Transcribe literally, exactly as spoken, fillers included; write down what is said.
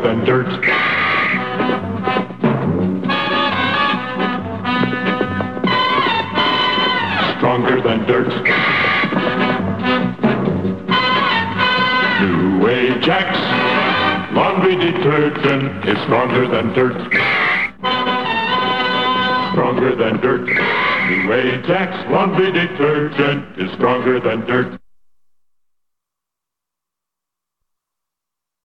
than dirt. Stronger than dirt. New Ajax laundry detergent is stronger than dirt. Stronger than dirt. New Ajax laundry detergent is stronger than dirt.